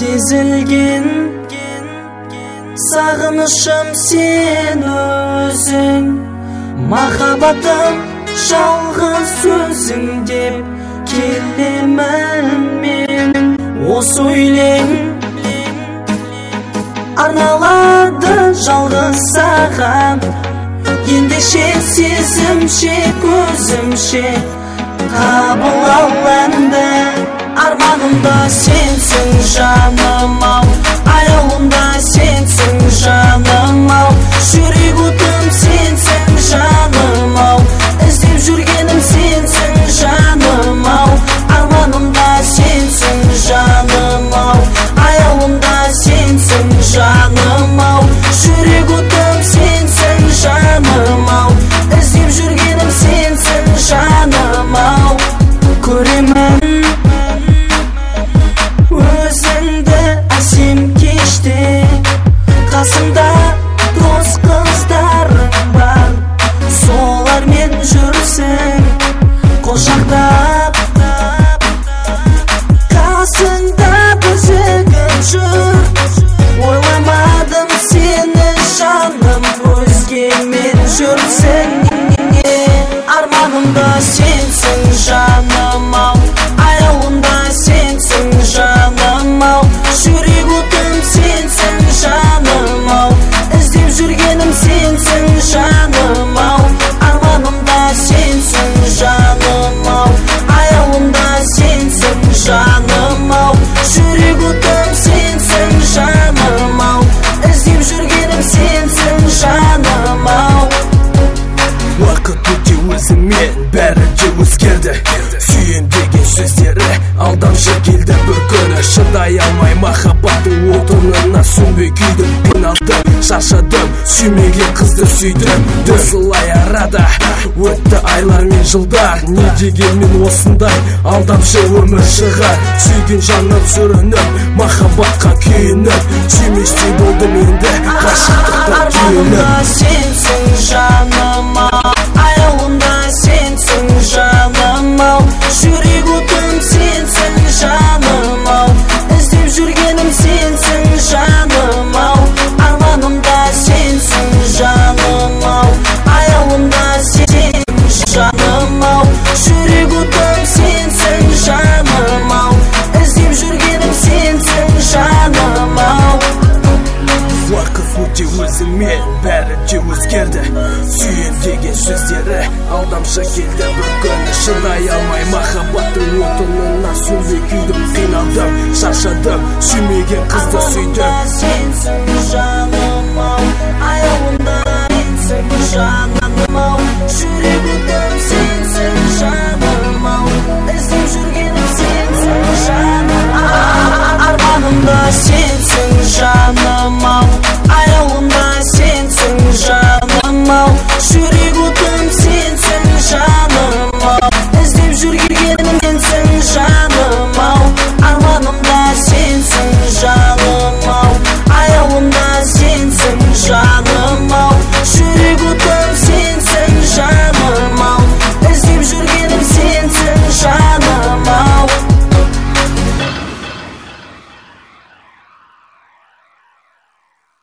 сезілген сағынышым сен өзің, махаббатым жалғыз сөзің деп келемін мен. Осы өлең арналады жалғыз саған, ендеше сезімше көзімше қабыл ал әнді. Арманымда сенсің жаным ау, аяулымда сенсің жаным ау, жүрек отым сенсің жаным ау, іздеп жүргенім сенсің жаным ау. Арманымда сенсің жаным ау, аяулымда сенсің жаным ау, жүрек отым сенсің жаным ау, іздеп жүргенім сенсің жаным ау. Көремін өзіңді әсем кеште, қасымда дос қыздарың бар, солармен жүрсің құшақтап, қасыңда біздігін жүр. Ойламадым сені жаным, өзгемен жүрсің. Арманымда сенсің жаным ау, аяулымда сенсің жаным ау, жүрек отым сенсің жаным ау, іздеп жүргенім сенсің жаным ау. Арманымда сенсің жаным ау, аяулымда сенсің жаным ау, жүрек отым сенсің жаным ау, іздеп жүргенім сенсің жаным ау. Уақыт өте өзімен бәрі де өзгерді, сүйем деген сөздері алдамшы келді. Бір күні шыдай алмай махаббаттың отынына сөнбей күйдім, қиналдым, шаршадым, сүймеген қызды сүйдім. Осылай арада өтті айлар мен жылдар, не дегенмен осындай алдамшы өмір шығар. Сүйген жаным сүрініп, махаббатқа күйініп, сүйместей болдым енді ғашықтықтан күйініп. Арманымда сенсің жаным ау, аяулымда сенсің жаным ау, жүрек отым сенсің жаным ау, іздеп жүргенім сенсің жаным ау. Арманымда сенсің жаным ау, аяулымда сенсің жаным ау, жүрек отым сенсің жаным ау, іздеп жүргенім сенсің жаным ау. Уақыт өте өзімен бәрі де өзгерді, сүйем деген сөздері алдамшы келді. Бір күні шыдай алмай махаббаттың отынына сөнбей күйдім, қиналдым, шаршадым, сүймеген қызды сүйдім.